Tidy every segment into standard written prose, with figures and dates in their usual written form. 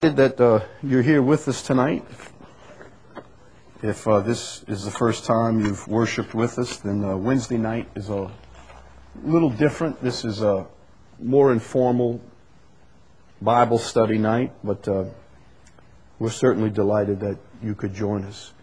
That you're here with us tonight. If this is the first time you've worshiped with us, then Wednesday night is a little different. This is a more informal Bible study night, but we're certainly delighted that you could join us.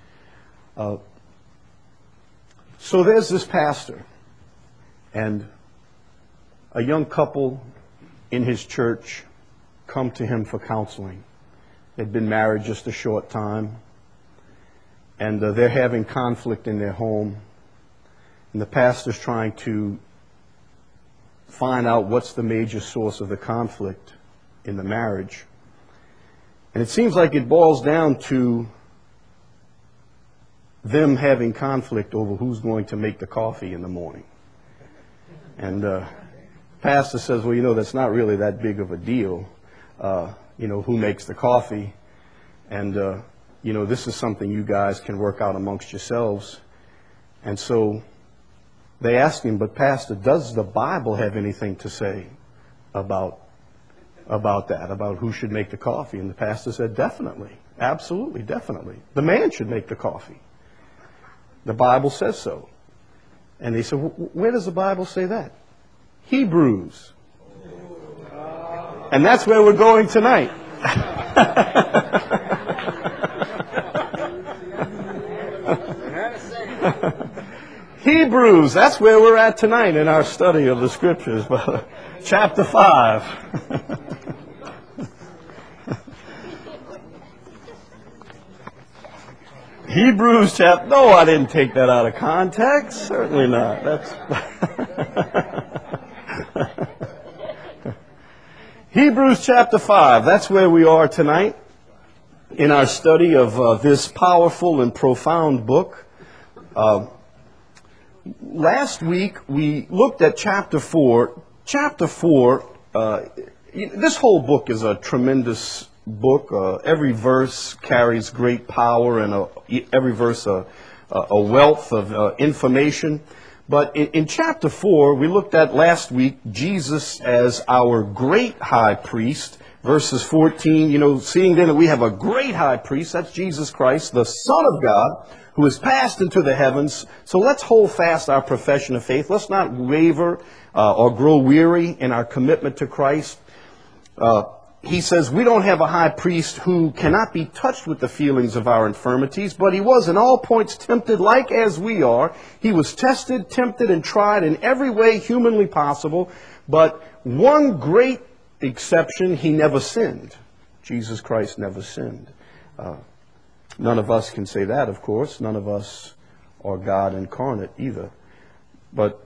So there's this pastor and a young couple in his church come to him for counseling. They'd been married just a short time, and they're having conflict in their home. And the pastor's trying to find out what's the major source of the conflict in the marriage. And it seems like it boils down to them having conflict over who's going to make the coffee in the morning. And the pastor says, well, that's not really that big of a deal. Who makes the coffee, and, this is something you guys can work out amongst yourselves. And so they asked him, but Pastor, does the Bible have anything to say about that, about who should make the coffee? And the pastor said, definitely, absolutely, definitely. The man should make the coffee. The Bible says so. And they said, where does the Bible say that? Hebrews. And that's where we're going tonight. Hebrews, that's where we're at tonight in our study of the Scriptures. Chapter 5. Hebrews chapter... No, I didn't take that out of context. Certainly not. Hebrews chapter 5, that's where we are tonight in our study of this powerful and profound book. Last week we looked at chapter 4. Chapter 4, this whole book is a tremendous book. Every verse carries great power, and every verse a wealth of information. But in chapter 4, we looked at last week Jesus as our great high priest. Verses 14, seeing then that we have a great high priest, that's Jesus Christ, the Son of God, who has passed into the heavens. So let's hold fast our profession of faith. Let's not waver or grow weary in our commitment to Christ. He says we don't have a high priest who cannot be touched with the feelings of our infirmities, but he was in all points tempted like as we are. He was tested, tempted, and tried in every way humanly possible. But one great exception, he never sinned. Jesus Christ never sinned. None of us can say that, of course. None of us are God incarnate either. But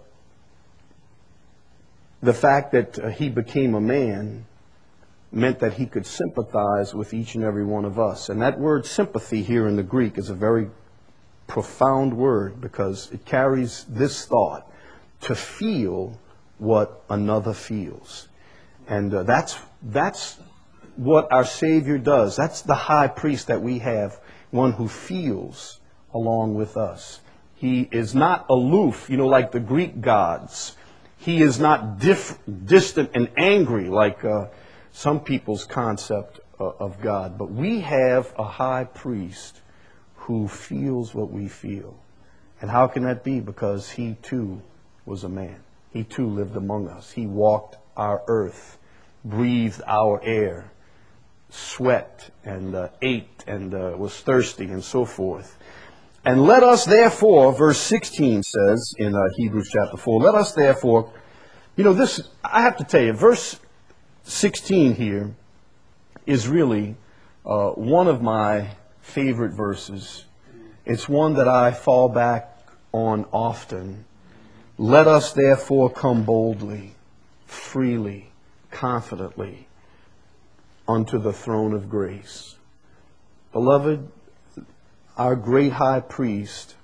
the fact that he became a man meant that he could sympathize with each and every one of us. And that word sympathy here in the Greek is a very profound word because it carries this thought, to feel what another feels. And that's what our Savior does. That's the high priest that we have, one who feels along with us. He is not aloof, like the Greek gods. He is not distant and angry like some people's concept of God. But we have a high priest who feels what we feel. And how can that be? Because he too was a man. He too lived among us. He walked our earth, breathed our air, sweat and ate and was thirsty and so forth. And let us therefore, verse 16 says in Hebrews chapter 4, let us therefore, this, I have to tell you, verse 16 here is really one of my favorite verses. It's one that I fall back on often. Let us therefore come boldly, freely, confidently unto the throne of grace. Beloved, our great high priest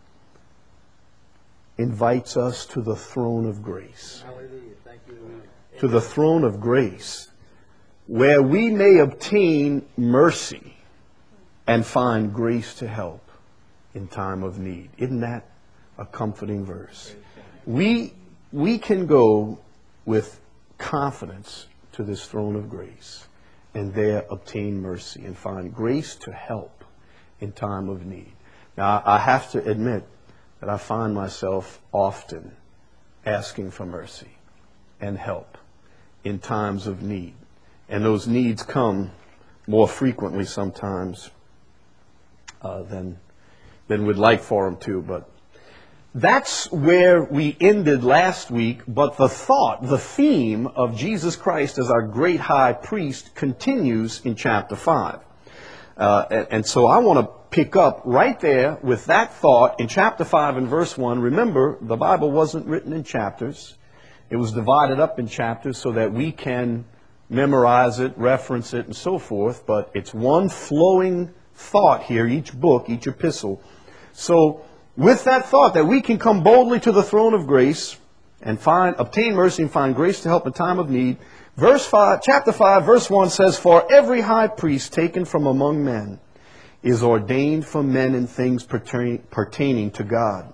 invites us to the throne of grace. Hallelujah. Thank you. To the throne of grace, where we may obtain mercy and find grace to help in time of need. Isn't that a comforting verse? We can go with confidence to this throne of grace. and there obtain mercy and find grace to help in time of need. Now, I have to admit that I find myself often asking for mercy and help in times of need. And those needs come more frequently sometimes than we'd like for them to. But that's where we ended last week. But the theme of Jesus Christ as our great high priest continues in chapter 5. And so I want to pick up right there with that thought in chapter 5 and verse 1. Remember, the Bible wasn't written in chapters. It was divided up in chapters so that we can memorize it, reference it, and so forth. But it's one flowing thought here, each book, each epistle. So with that thought that we can come boldly to the throne of grace and obtain mercy and find grace to help in time of need. Chapter 5, verse 1 says, "For every high priest taken from among men is ordained for men in things pertaining to God,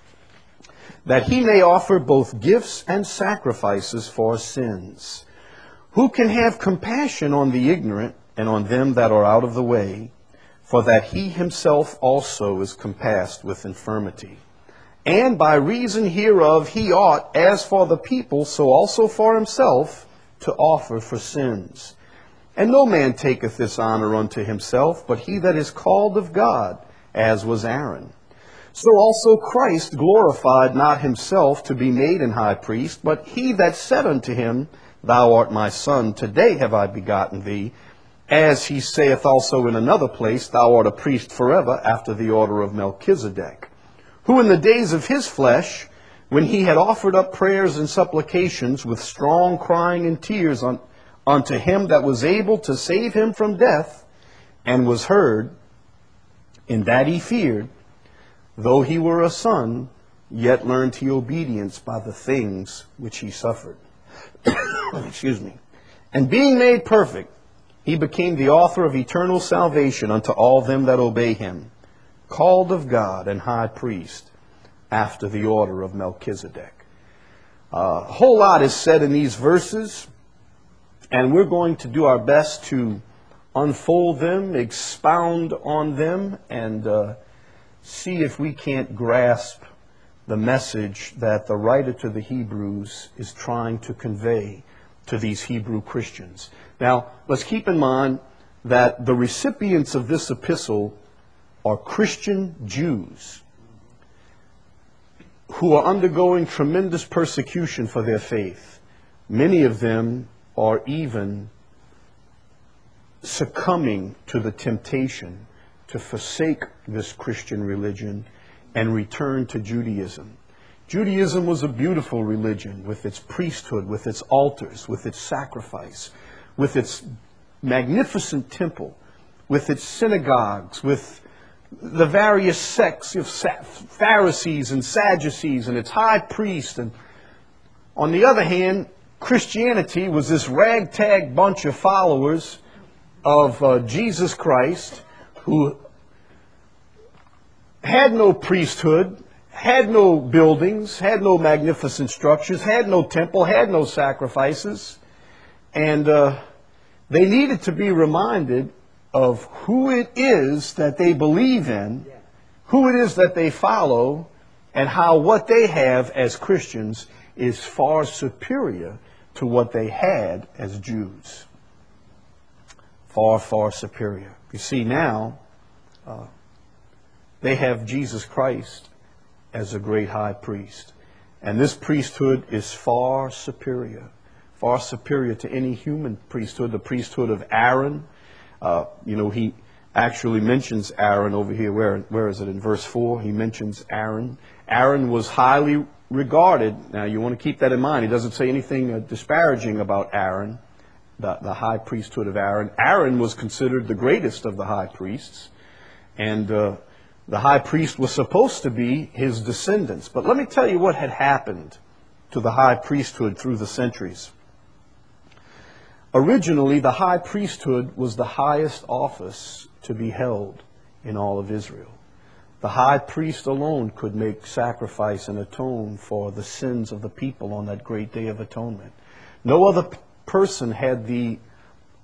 that he may offer both gifts and sacrifices for sins, who can have compassion on the ignorant and on them that are out of the way, for that he himself also is compassed with infirmity. And by reason hereof he ought, as for the people, so also for himself, to offer for sins. And no man taketh this honor unto himself, but he that is called of God, as was Aaron. So also Christ glorified not himself to be made an high priest, but he that said unto him, Thou art my son, today have I begotten thee. As he saith also in another place, Thou art a priest forever, after the order of Melchizedek. Who in the days of his flesh, when he had offered up prayers and supplications with strong crying and tears unto him that was able to save him from death, and was heard, in that he feared, though he were a son, yet learned he obedience by the things which he suffered." Excuse me. "And being made perfect, he became the author of eternal salvation unto all them that obey him, called of God and high priest, after the order of Melchizedek." A whole lot is said in these verses, and we're going to do our best to unfold them, expound on them, and see if we can't grasp the message that the writer to the Hebrews is trying to convey to these Hebrew Christians. Now, let's keep in mind that the recipients of this epistle are Christian Jews who are undergoing tremendous persecution for their faith. Many of them are even succumbing to the temptation to forsake this Christian religion and return to Judaism. Judaism was a beautiful religion with its priesthood, with its altars, with its sacrifice, with its magnificent temple, with its synagogues, with the various sects of Pharisees and Sadducees and its high priest. And on the other hand, Christianity was this ragtag bunch of followers of Jesus Christ who had no priesthood, had no buildings, had no magnificent structures, had no temple, had no sacrifices. And they needed to be reminded of who it is that they believe in, who it is that they follow, and how what they have as Christians is far superior to what they had as Jews. Far, far superior. You see, now they have Jesus Christ as a great high priest. And this priesthood is far superior to any human priesthood. The priesthood of Aaron, he actually mentions Aaron over here. Where is it? In verse 4, he mentions Aaron. Aaron was highly regarded. Now, you want to keep that in mind. He doesn't say anything disparaging about Aaron, the high priesthood of Aaron. Aaron was considered the greatest of the high priests. And the high priest was supposed to be his descendants. But let me tell you what had happened to the high priesthood through the centuries. Originally, the high priesthood was the highest office to be held in all of Israel. The high priest alone could make sacrifice and atone for the sins of the people on that great day of atonement. No other person had the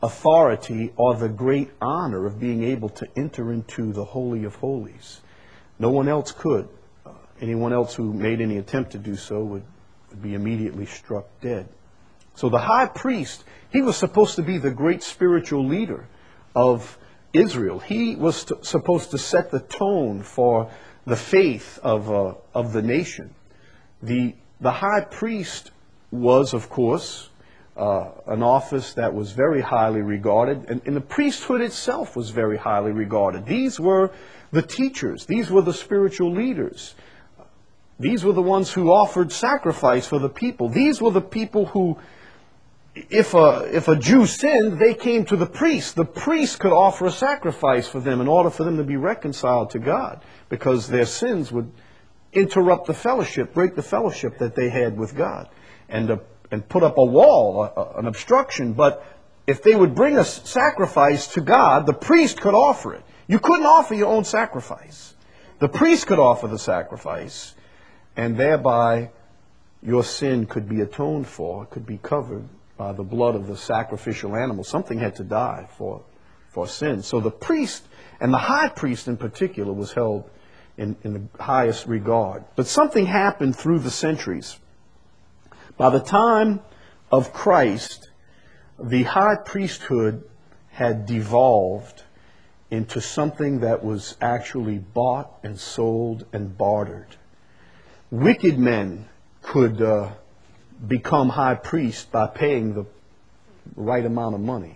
authority or the great honor of being able to enter into the Holy of Holies. No one else could. Anyone else who made any attempt to do so would be immediately struck dead. So the high priest, he was supposed to be the great spiritual leader of Israel. He was supposed to set the tone for the faith of the nation. The high priest was, of course, an office that was very highly regarded, and the priesthood itself was very highly regarded. These were the teachers. These were the spiritual leaders. These were the ones who offered sacrifice for the people. These were the people who, if a Jew sinned, they came to the priest. The priest could offer a sacrifice for them in order for them to be reconciled to God, because their sins would interrupt the fellowship, break the fellowship that they had with God, and put up a wall, an obstruction. But if they would bring a sacrifice to God, the priest could offer it. You couldn't offer your own sacrifice. The priest could offer the sacrifice, and thereby your sin could be atoned for, could be covered by the blood of the sacrificial animal. Something had to die for sin. So the priest, and the high priest in particular, was held in the highest regard. But something happened through the centuries. By the time of Christ, the high priesthood had devolved into something that was actually bought and sold and bartered. Wicked men could become high priests by paying the right amount of money.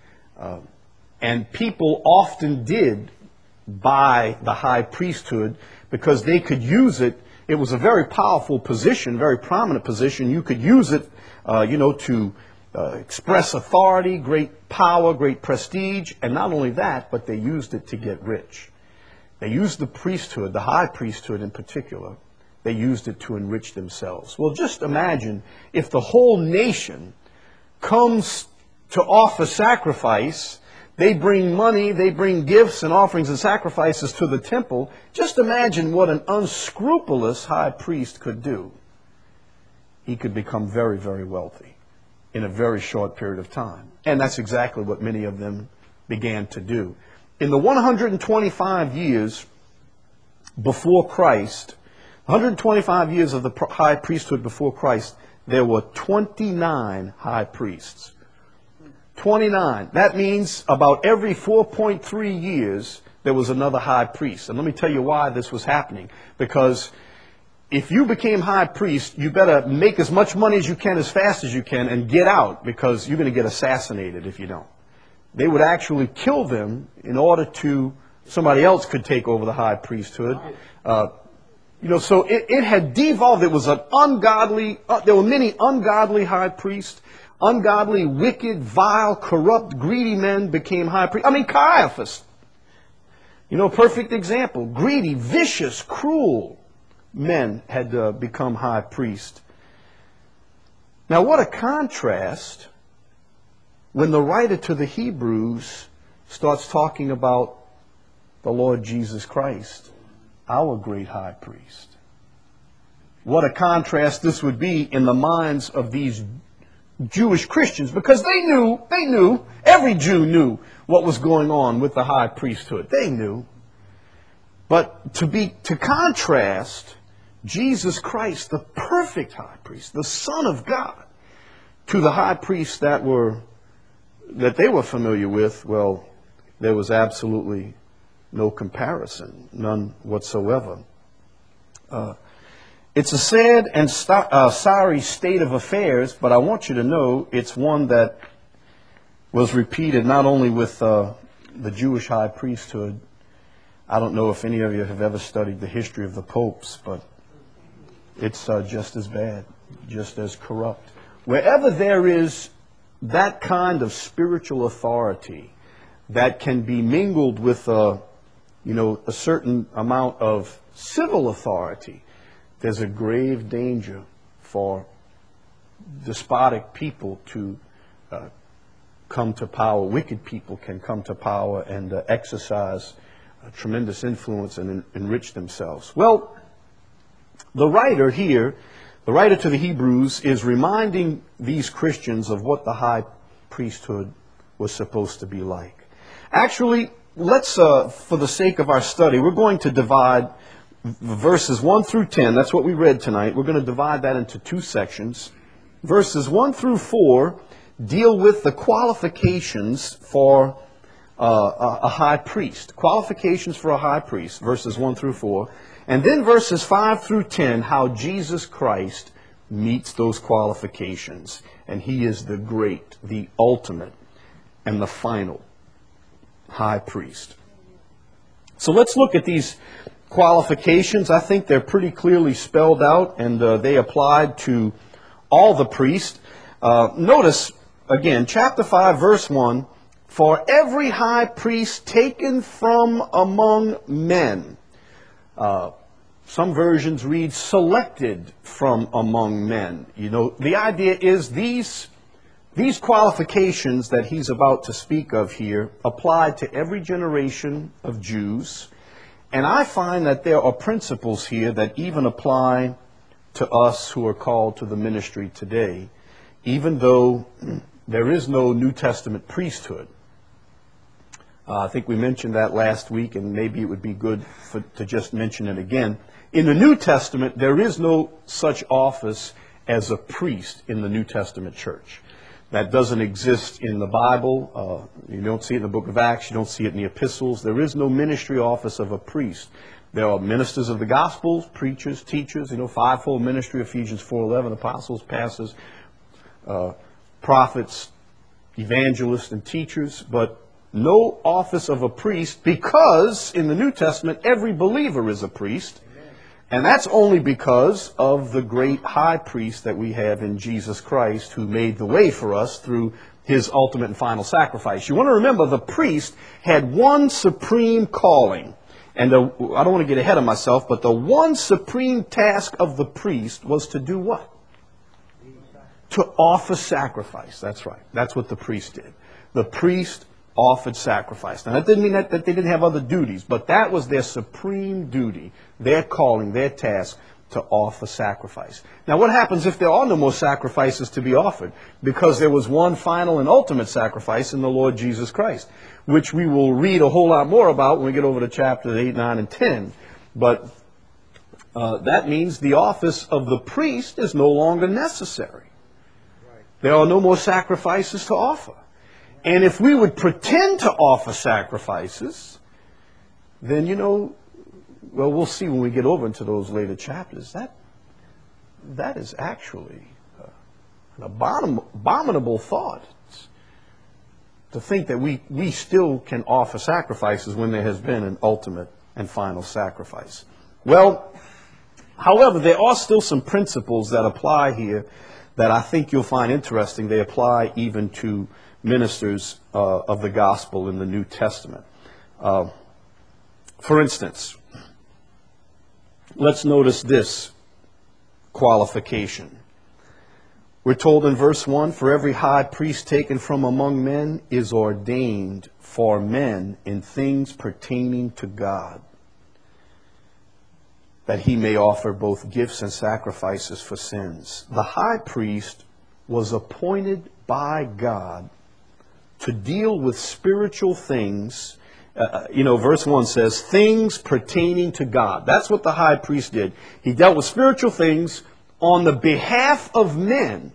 And people often did buy the high priesthood because they could use it. It was a very powerful position, very prominent position. You could use it, to express authority, great power, great prestige. And not only that, but they used it to get rich. They used the priesthood, the high priesthood in particular. They used it to enrich themselves. Well, just imagine if the whole nation comes to offer sacrifice. They bring money, they bring gifts and offerings and sacrifices to the temple. Just imagine what an unscrupulous high priest could do. He could become very, very wealthy in a very short period of time. And that's exactly what many of them began to do. In the 125 years before Christ, 125 years of the high priesthood before Christ, there were 29 high priests. 29. That means about every 4.3 years, there was another high priest. And let me tell you why this was happening. Because if you became high priest, you better make as much money as you can as fast as you can and get out, because you're going to get assassinated if you don't. They would actually kill them in order to, somebody else could take over the high priesthood. So it had devolved. It was an ungodly, there were many ungodly high priests. Ungodly, wicked, vile, corrupt, greedy men became high priests. Caiaphas, perfect example. Greedy, vicious, cruel men had become high priests. Now, what a contrast when the writer to the Hebrews starts talking about the Lord Jesus Christ, our great high priest. What a contrast this would be in the minds of these Jewish Christians, because they knew, every Jew knew what was going on with the high priesthood. They knew. But to contrast Jesus Christ, the perfect high priest, the Son of God, to the high priests that they were familiar with, well, there was absolutely no comparison, none whatsoever. It's a sad and sorry state of affairs, but I want you to know it's one that was repeated not only with the Jewish high priesthood. I don't know if any of you have ever studied the history of the popes, but it's just as bad, just as corrupt. Wherever there is that kind of spiritual authority that can be mingled with a certain amount of civil authority, there's a grave danger for despotic people to come to power. Wicked people can come to power and exercise tremendous influence and enrich themselves. Well, the writer here, the writer to the Hebrews, is reminding these Christians of what the high priesthood was supposed to be like. Actually, let's, for the sake of our study, we're going to divide verses 1 through 10. That's what we read tonight. We're going to divide that into two sections. Verses 1 through 4 deal with the qualifications for a high priest. Qualifications for a high priest, verses 1 through 4. And then verses 5 through 10, how Jesus Christ meets those qualifications. And he is the great, the ultimate, and the final high priest. So let's look at these qualifications. I think they're pretty clearly spelled out, and they applied to all the priests. Notice, again, chapter 5, verse 1, for every high priest taken from among men. Some versions read selected from among men. You know, the idea is these qualifications that he's about to speak of here apply to every generation of Jews. And I find that there are principles here that even apply to us who are called to the ministry today, even though there is no New Testament priesthood. I think we mentioned that last week, and maybe it would be good to just mention it again. In the New Testament, there is no such office as a priest in the New Testament church. That doesn't exist in the Bible. You don't see it in the book of Acts. You don't see it in the epistles. There is no ministry office of a priest. There are ministers of the gospels, preachers, teachers, fivefold ministry, Ephesians 4:11, apostles, pastors, prophets, evangelists, and teachers, but no office of a priest, because in the New Testament every believer is a priest. And that's only because of the great high priest that we have in Jesus Christ, who made the way for us through his ultimate and final sacrifice. You want to remember, the priest had one supreme calling. And I don't want to get ahead of myself, but the one supreme task of the priest was to do what? To offer sacrifice. That's right. That's what the priest did. The priest offered sacrifice. Now, that didn't mean that they didn't have other duties, but that was their supreme duty, their calling, their task, to offer sacrifice. Now, what happens if there are no more sacrifices to be offered? Because there was one final and ultimate sacrifice in the Lord Jesus Christ, which we will read a whole lot more about when we get over to chapters 8, 9, and 10. But that means the office of the priest is no longer necessary. There are no more sacrifices to offer. And if we would pretend to offer sacrifices, then, well, we'll see when we get over into those later chapters. That is actually an abominable thought, to think that we still can offer sacrifices when there has been an ultimate and final sacrifice. Well, however, there are still some principles that apply here that I think you'll find interesting. They apply even to ministers of the gospel in the New Testament. For instance, let's notice this qualification. We're told in verse 1, for every high priest taken from among men is ordained for men in things pertaining to God, that he may offer both gifts and sacrifices for sins. The high priest was appointed by God to deal with spiritual things. Verse 1 says, things pertaining to God. That's what the high priest did. He dealt with spiritual things on the behalf of men.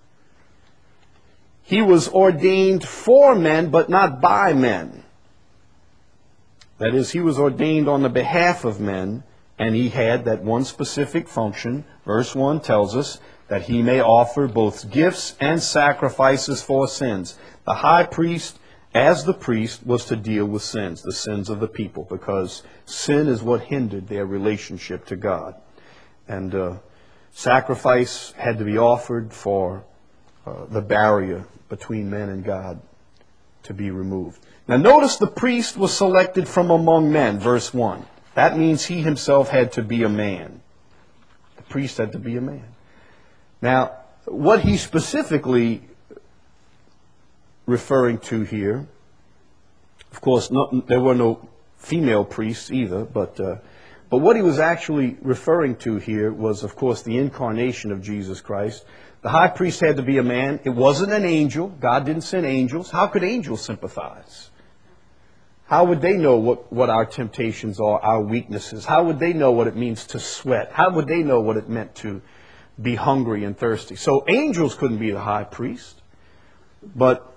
He was ordained for men, but not by men. That is, he was ordained on the behalf of men, and he had that one specific function. Verse 1 tells us that he may offer both gifts and sacrifices for sins. The high priest, as the priest, was to deal with sins, the sins of the people, because sin is what hindered their relationship to God. And sacrifice had to be offered for the barrier between man and God to be removed. Now notice the priest was selected from among men, verse 1. That means he himself had to be a man. The priest had to be a man. Now, what he specifically referring to here, of course, there were no female priests either, but what he was actually referring to here was, of course, the incarnation of Jesus Christ, The high priest had to be a man. It wasn't an angel. God didn't send angels. How could angels sympathize? How would they know what our temptations are, our weaknesses? How would they know what it means to sweat? How would they know what it meant to be hungry and thirsty? So angels couldn't be the high priest. But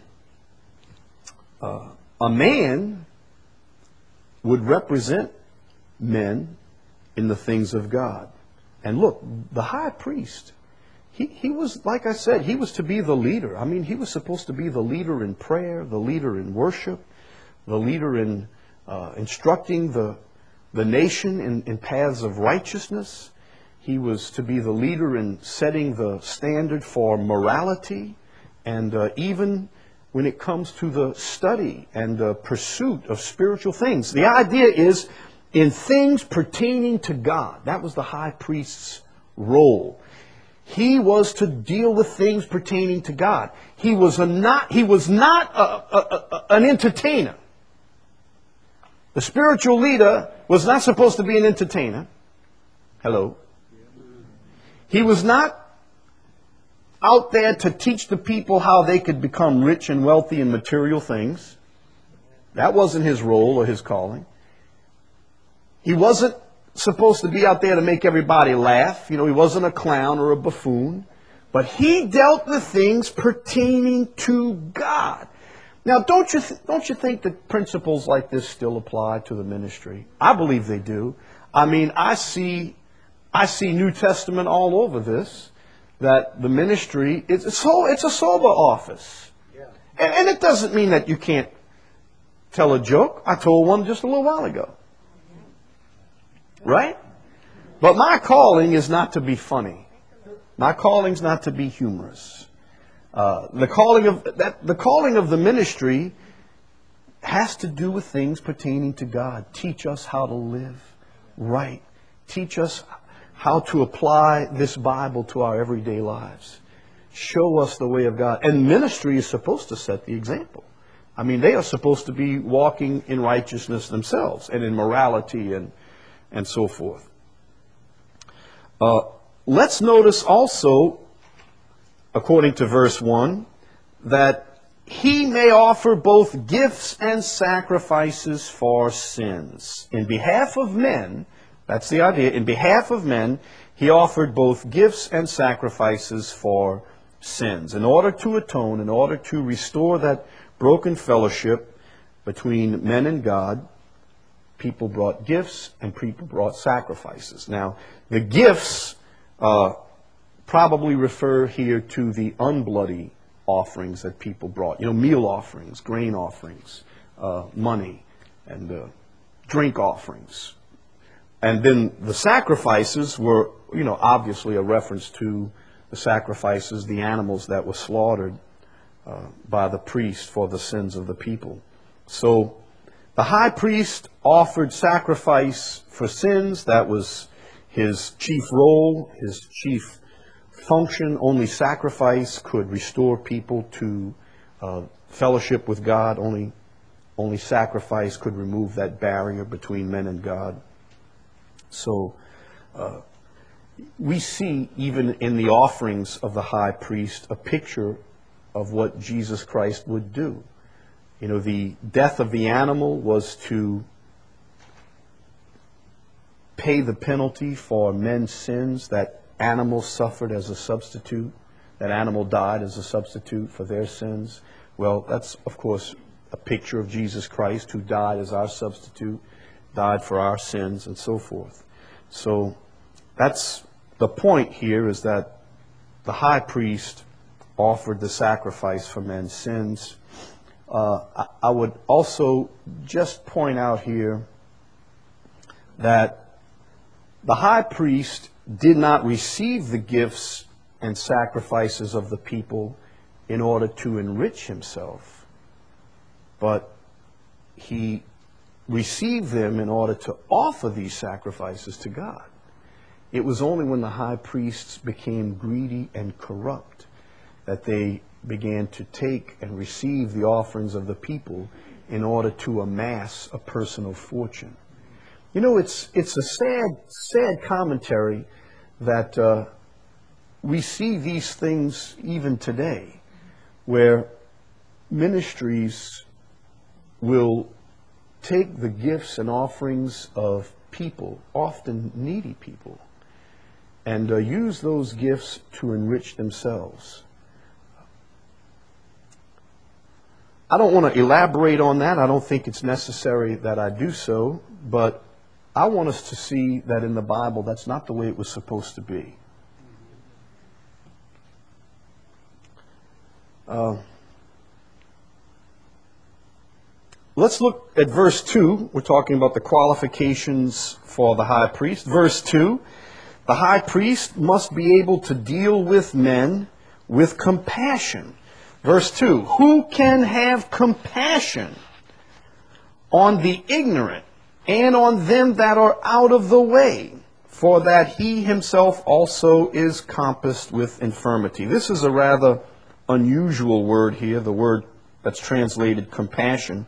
a man would represent men in the things of God. And look, the high priest, he was, like I said, he was to be the leader. I mean, he was supposed to be the leader in prayer, the leader in worship, the leader in instructing the nation in paths of righteousness. He was to be the leader in setting the standard for morality, and even when it comes to the study and the pursuit of spiritual things. The idea is in things pertaining to God. That was the high priest's role. He was to deal with things pertaining to God. He was not an entertainer. The spiritual leader was not supposed to be an entertainer. Hello. He was not out there to teach the people how they could become rich and wealthy in material things. That wasn't his role or his calling. He wasn't supposed to be out there to make everybody laugh. You know, he wasn't a clown or a buffoon. But he dealt with things pertaining to God. Now, don't you think that principles like this still apply to the ministry? I believe they do. I mean, I see New Testament all over this, that the ministry, it's a sober office. Yeah. And it doesn't mean that you can't tell a joke. I told one just a little while ago. Right? But my calling is not to be funny. My calling is not to be humorous. The calling of the ministry has to do with things pertaining to God. Teach us how to live right. Teach us how to apply this Bible to our everyday lives. Show us the way of God. And ministry is supposed to set the example. I mean, they are supposed to be walking in righteousness themselves and in morality and so forth. Let's notice also, according to verse 1, that he may offer both gifts and sacrifices for sins. In behalf of men, that's the idea, in behalf of men, he offered both gifts and sacrifices for sins. In order to atone, in order to restore that broken fellowship between men and God, people brought gifts and people brought sacrifices. Now, the gifts probably refer here to the unbloody offerings that people brought. You know, meal offerings, grain offerings, money, and drink offerings. And then the sacrifices were, you know, obviously a reference to the sacrifices, the animals that were slaughtered by the priest for the sins of the people. So the high priest offered sacrifice for sins. That was his chief role, his chief function. Only sacrifice could restore people to fellowship with God. Only sacrifice could remove that barrier between men and God. So we see even in the offerings of the high priest a picture of what Jesus Christ would do. You know, the death of the animal was to pay the penalty for men's sins. That animal suffered as a substitute. That animal died as a substitute for their sins. Well, that's, of course, a picture of Jesus Christ, who died as our substitute, died for our sins, and so forth. So that's the point here, is that the high priest offered the sacrifice for men's sins. I would also just point out here that the high priest did not receive the gifts and sacrifices of the people in order to enrich himself, but he received them in order to offer these sacrifices to God. It was only when the high priests became greedy and corrupt that they began to take and receive the offerings of the people in order to amass a personal fortune. You know, it's a sad commentary that we see these things even today, where ministries will take the gifts and offerings of people, often needy people, and use those gifts to enrich themselves. I don't want to elaborate on that. I don't think it's necessary that I do so, but I want us to see that in the Bible, that's not the way it was supposed to be. Let's look at verse 2. We're talking about the qualifications for the high priest. Verse 2, the high priest must be able to deal with men with compassion. Verse 2, who can have compassion on the ignorant and on them that are out of the way, for that he himself also is compassed with infirmity. This is a rather unusual word here, the word that's translated compassion.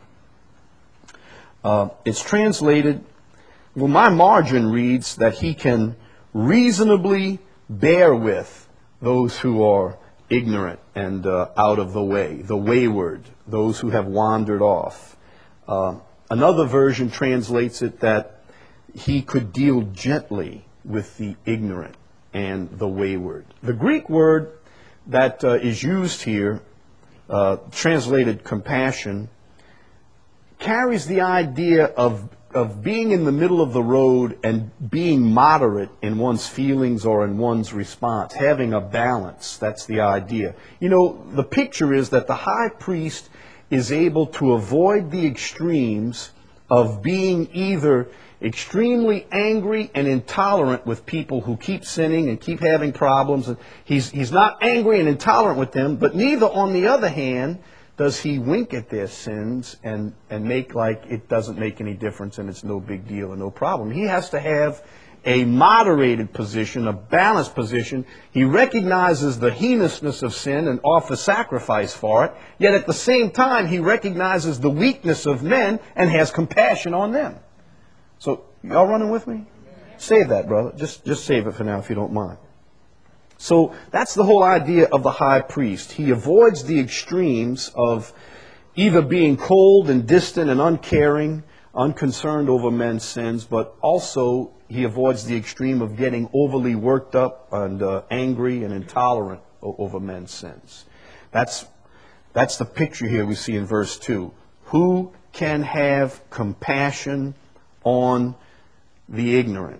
It's translated, well, my margin reads that he can reasonably bear with those who are ignorant and out of the way, the wayward, those who have wandered off. Another version translates it that he could deal gently with the ignorant and the wayward. The Greek word that is used here, translated compassion, carries the idea of being in the middle of the road and being moderate in one's feelings or in one's response, having a balance. That's the idea. You know, the picture is that the high priest is able to avoid the extremes of being either extremely angry and intolerant with people who keep sinning and keep having problems. And he's not angry and intolerant with them, but neither, on the other hand, does he wink at their sins and make like it doesn't make any difference and it's no big deal or no problem. He has to have a moderated position, a balanced position. He recognizes the heinousness of sin and offers sacrifice for it, yet at the same time he recognizes the weakness of men and has compassion on them. So, y'all running with me? Save that, brother. Just save it for now if you don't mind. So that's the whole idea of the high priest. He avoids the extremes of either being cold and distant and uncaring, unconcerned over men's sins, but also he avoids the extreme of getting overly worked up and angry and intolerant over men's sins. That's the picture here we see in verse 2. Who can have compassion on the ignorant?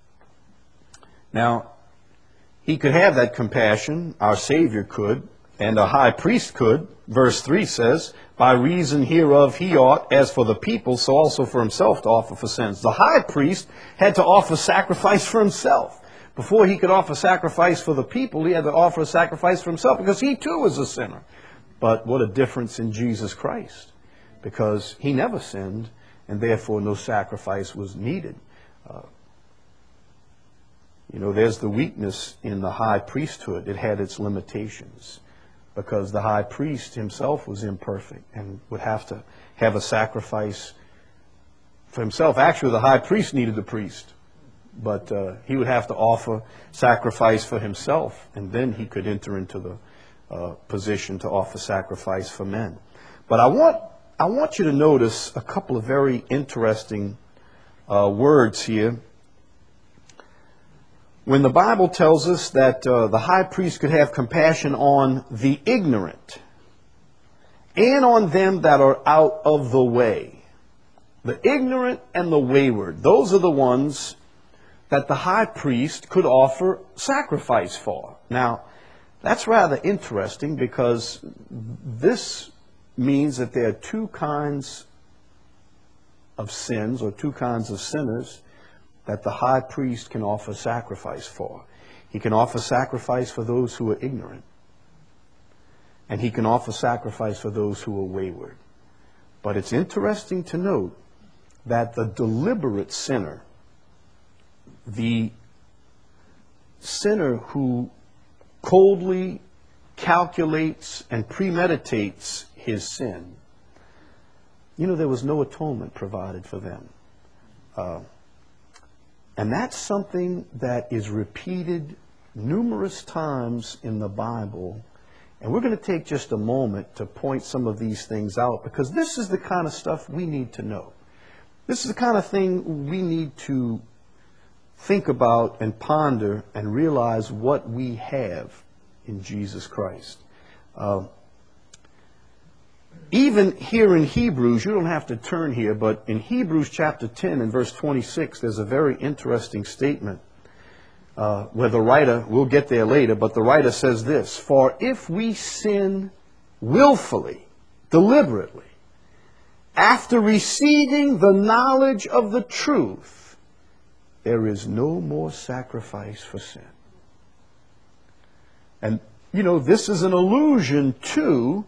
Now, he could have that compassion, our Savior could, and a high priest could. Verse 3 says, by reason hereof he ought, as for the people, so also for himself, to offer for sins. The high priest had to offer sacrifice for himself. Before he could offer sacrifice for the people, he had to offer a sacrifice for himself, because he too was a sinner. But what a difference in Jesus Christ, because he never sinned, and therefore no sacrifice was needed. You know, there's the weakness in the high priesthood. It had its limitations because the high priest himself was imperfect and would have to have a sacrifice for himself. Actually, the high priest needed the priest, but he would have to offer sacrifice for himself, and then he could enter into the position to offer sacrifice for men. But I want you to notice a couple of very interesting words here. When the Bible tells us that the high priest could have compassion on the ignorant and on them that are out of the way, the ignorant and the wayward, those are the ones that the high priest could offer sacrifice for. Now, that's rather interesting, because this means that there are two kinds of sins, or two kinds of sinners, that the high priest can offer sacrifice for. He can offer sacrifice for those who are ignorant, and he can offer sacrifice for those who are wayward. But it's interesting to note that the deliberate sinner, the sinner who coldly calculates and premeditates his sin, you know, there was no atonement provided for them. And that's something that is repeated numerous times in the Bible. And we're going to take just a moment to point some of these things out, because this is the kind of stuff we need to know. This is the kind of thing we need to think about and ponder and realize what we have in Jesus Christ. Even here in Hebrews, you don't have to turn here, but in Hebrews chapter 10 and verse 26, there's a very interesting statement where the writer, we'll get there later, but the writer says this: "For if we sin willfully, deliberately, after receiving the knowledge of the truth, there is no more sacrifice for sin." And, this is an allusion to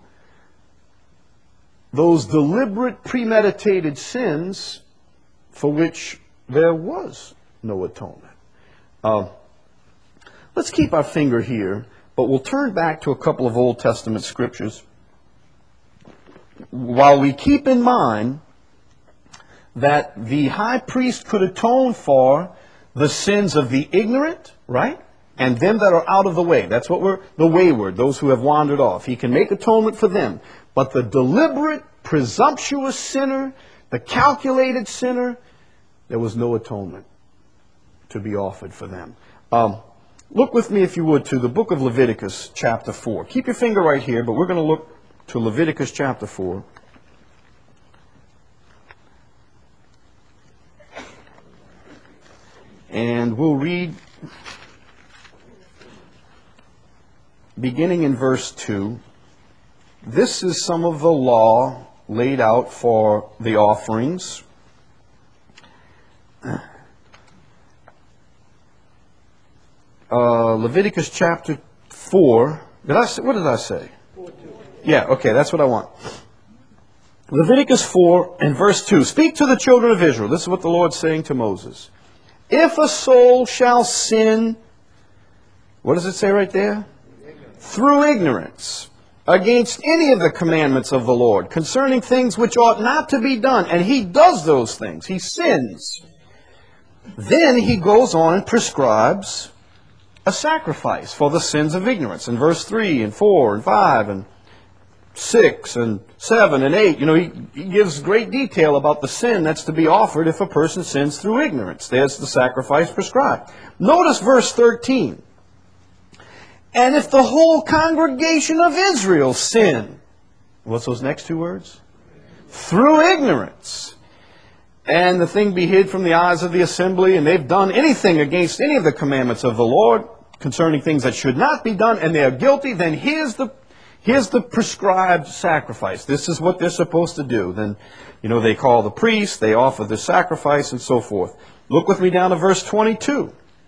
those deliberate, premeditated sins for which there was no atonement. Let's keep our finger here, but we'll turn back to a couple of Old Testament scriptures while we keep in mind that the high priest could atone for the sins of the ignorant, right? And them that are out of the way. That's what the wayward, those who have wandered off. He can make atonement for them. But the deliberate, presumptuous sinner, the calculated sinner, there was no atonement to be offered for them. Look with me, if you would, to the book of Leviticus, chapter 4. Keep your finger right here, but we're going to look to Leviticus chapter 4. And we'll read beginning in verse 2. This is some of the law laid out for the offerings. Leviticus chapter 4. What did I say? 4:2. Yeah, okay, that's what I want. Leviticus 4 and verse 2. "Speak to the children of Israel." This is what the Lord's saying to Moses. "If a soul shall sin," what does it say right there? "Through ignorance, against any of the commandments of the Lord, concerning things which ought not to be done," and he does those things, he sins. Then he goes on and prescribes a sacrifice for the sins of ignorance. In verse 3 and 4 and 5 and 6 and 7 and 8, he gives great detail about the sin that's to be offered if a person sins through ignorance. There's the sacrifice prescribed. Notice verse 13. "And if the whole congregation of Israel sin," what's those next two words? "Through ignorance, and the thing be hid from the eyes of the assembly, and they've done anything against any of the commandments of the Lord concerning things that should not be done, and they are guilty, then here's the prescribed sacrifice. This is what they're supposed to do." Then, they call the priest, they offer the sacrifice, and so forth. Look with me down to verse 22.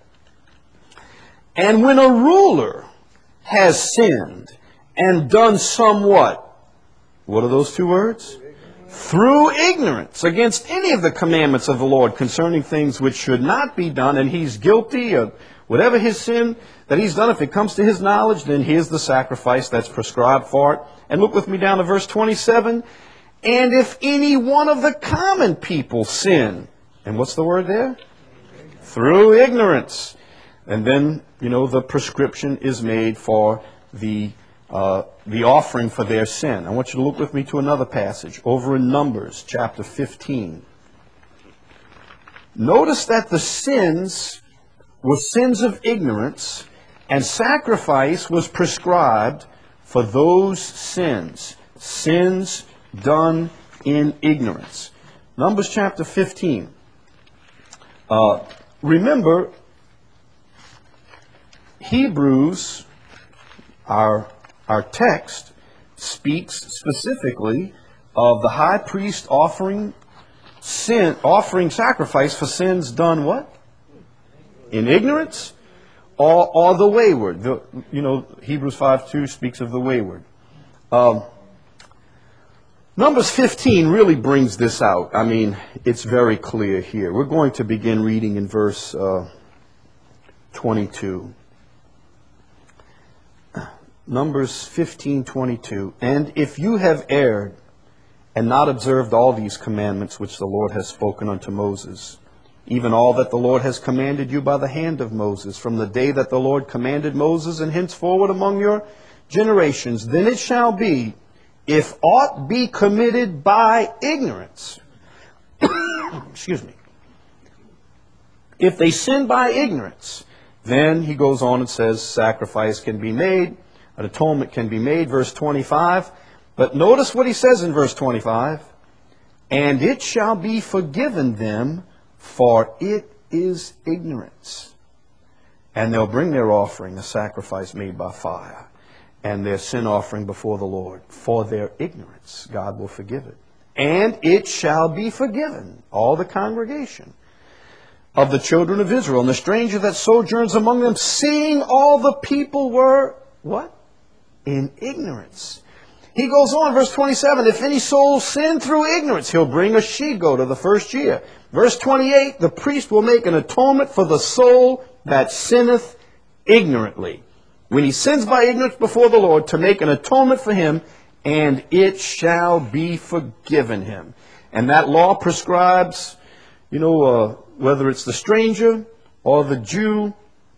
"And when a ruler has sinned and done somewhat," what are those two words? "Through ignorance, against any of the commandments of the Lord concerning things which should not be done, and he's guilty of whatever his sin that he's done, if it comes to his knowledge, then here's the sacrifice that's prescribed for it." And look with me down to verse 27. "And if any one of the common people sin," and what's the word there? "Through ignorance." And then, the prescription is made for the offering for their sin. I want you to look with me to another passage over in Numbers chapter 15. Notice that the sins were sins of ignorance, and sacrifice was prescribed for those sins done in ignorance. Numbers chapter 15. Remember, Hebrews, our text, speaks specifically of the high priest offering sacrifice for sins done what? In ignorance, or the wayward. Hebrews 5:2 speaks of the wayward. Numbers 15 really brings this out. It's very clear here. We're going to begin reading in verse 22. Numbers 15:22. "And if you have erred and not observed all these commandments which the Lord has spoken unto Moses, even all that the Lord has commanded you by the hand of Moses, from the day that the Lord commanded Moses and henceforward among your generations. Then it shall be, if aught be committed by ignorance, excuse me, if they sin by ignorance, then he goes on and says sacrifice can be made, an atonement can be made, verse 25. But notice what he says in verse 25. And it shall be forgiven them, for it is ignorance. And they'll bring their offering, a sacrifice made by fire, and their sin offering before the Lord. For their ignorance, God will forgive it. And it shall be forgiven, all the congregation of the children of Israel, and the stranger that sojourns among them, seeing all the people were, what? In ignorance. He goes on, verse 27, if any soul sin through ignorance, he'll bring a she-goat of the first year. Verse 28, the priest will make an atonement for the soul that sinneth ignorantly. When he sins by ignorance before the Lord, to make an atonement for him, and it shall be forgiven him. And that law prescribes, whether it's the stranger or the Jew.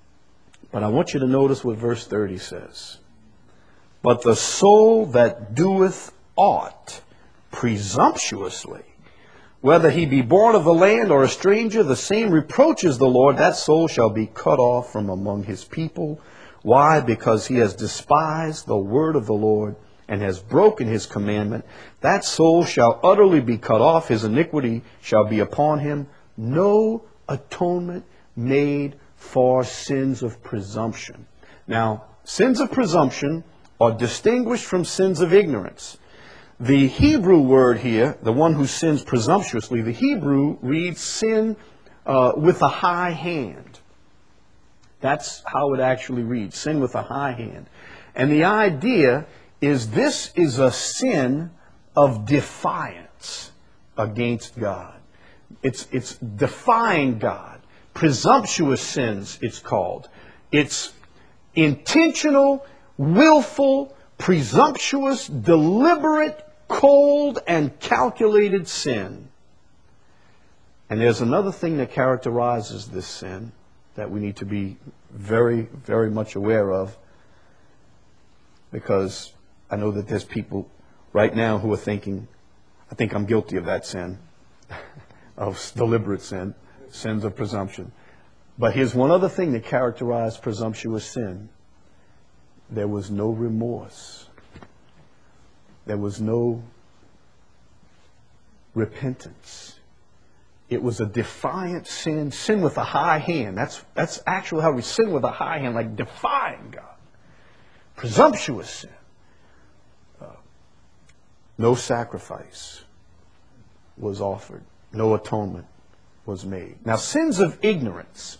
But I want you to notice what verse 30 says. But the soul that doeth aught presumptuously, whether he be born of the land or a stranger, the same reproaches the Lord, that soul shall be cut off from among his people. Why? Because he has despised the word of the Lord and has broken his commandment. That soul shall utterly be cut off. His iniquity shall be upon him. No atonement made for sins of presumption. Now, sins of presumption are distinguished from sins of ignorance. The Hebrew word here, the one who sins presumptuously, the Hebrew reads sin with a high hand. That's how it actually reads, sin with a high hand. And the idea is this is a sin of defiance against God. It's defying God. Presumptuous sins, it's called. It's intentional, willful, presumptuous, deliberate, cold, and calculated sin. And there's another thing that characterizes this sin that we need to be very, very much aware of, because I know that there's people right now who are thinking, I think I'm guilty of that sin, of deliberate sin, sins of presumption. But here's one other thing that characterized presumptuous sin. There was no remorse. There was no repentance. It was a defiant sin, sin with a high hand. That's actually how we sin, with a high hand, like defying God. Presumptuous sin. No sacrifice was offered. No atonement was made. Now, sins of ignorance.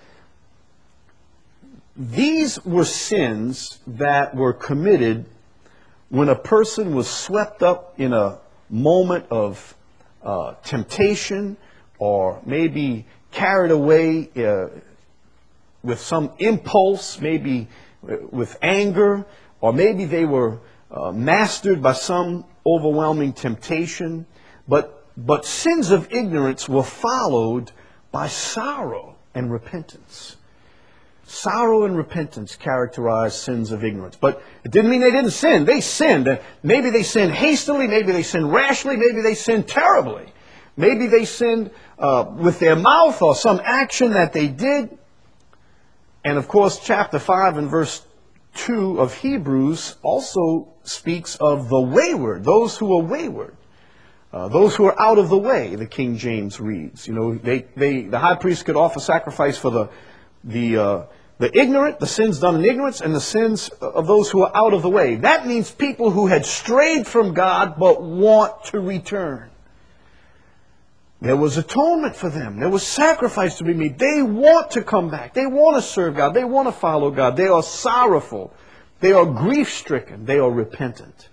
These were sins that were committed when a person was swept up in a moment of temptation, or maybe carried away with some impulse, maybe with anger, or maybe they were mastered by some overwhelming temptation. But sins of ignorance were followed by sorrow and repentance. Sorrow and repentance characterized sins of ignorance. But it didn't mean they didn't sin. They sinned. Maybe they sinned hastily. Maybe they sinned rashly. Maybe they sinned terribly. Maybe they sinned with their mouth, or some action that they did. And of course, chapter 5 and verse 2 of Hebrews also speaks of the wayward, those who are wayward. Those who are out of the way, the King James reads. The high priest could offer sacrifice for the ignorant, the sins done in ignorance, and the sins of those who are out of the way. That means people who had strayed from God but want to return. There was atonement for them. There was sacrifice to be made. They want to come back. They want to serve God. They want to follow God. They are sorrowful. They are grief-stricken. They are repentant.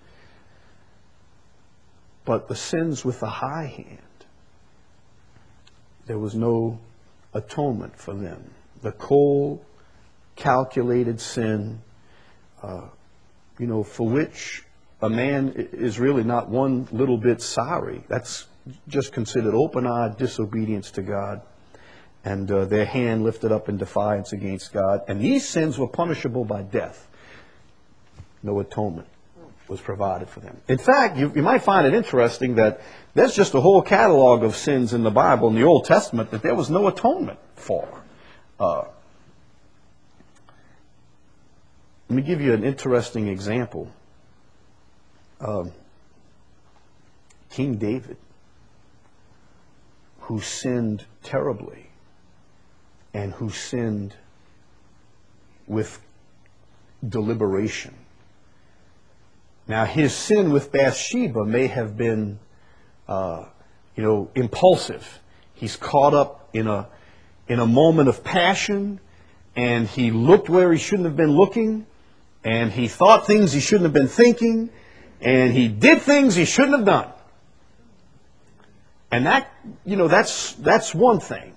But the sins with the high hand, there was no atonement for them. The cold, calculated sin, for which a man is really not one little bit sorry. That's just considered open-eyed disobedience to God. and their hand lifted up in defiance against God. And these sins were punishable by death. No atonement was provided for them. In fact, you might find it interesting that there's just a whole catalog of sins in the Bible, in the Old Testament, that there was no atonement for. Let me give you an interesting example. King David, who sinned terribly and who sinned with deliberation. Now, his sin with Bathsheba may have been, impulsive. He's caught up in a moment of passion, and he looked where he shouldn't have been looking, and he thought things he shouldn't have been thinking, and he did things he shouldn't have done. And that's one thing.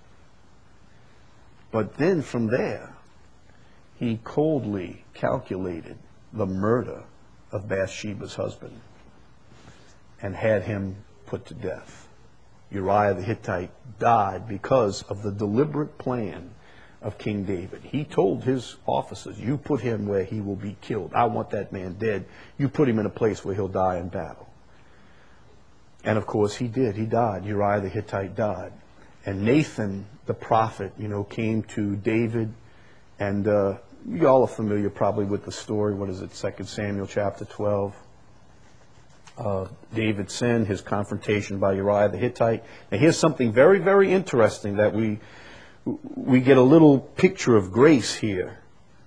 But then from there, he coldly calculated the murder of Bathsheba's husband and had him put to death. Uriah the Hittite died because of the deliberate plan of King David. He told his officers, you put him where he will be killed. I want that man dead. You put him in a place where he'll die in battle. And of course he did. He died. Uriah the Hittite died. And Nathan the prophet, came to David, and you all are familiar probably with the story. What is it? 2 Samuel chapter 12. David sinned, his confrontation by Uriah the Hittite. Now here's something very, very interesting that we get a little picture of grace here.